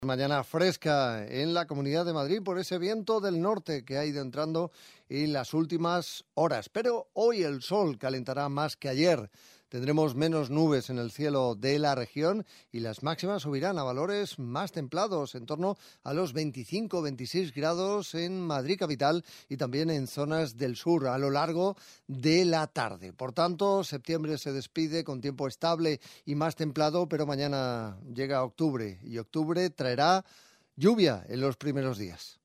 Mañana fresca en la Comunidad de Madrid por ese viento del norte que ha ido entrando en las últimas horas. Pero hoy el sol calentará más que ayer. Tendremos menos nubes en el cielo de la región y las máximas subirán a valores más templados, en torno a los 25-26 grados en Madrid capital y también en zonas del sur a lo largo de la tarde. Por tanto, septiembre se despide con tiempo estable y más templado, pero mañana llega octubre y octubre traerá lluvia en los primeros días.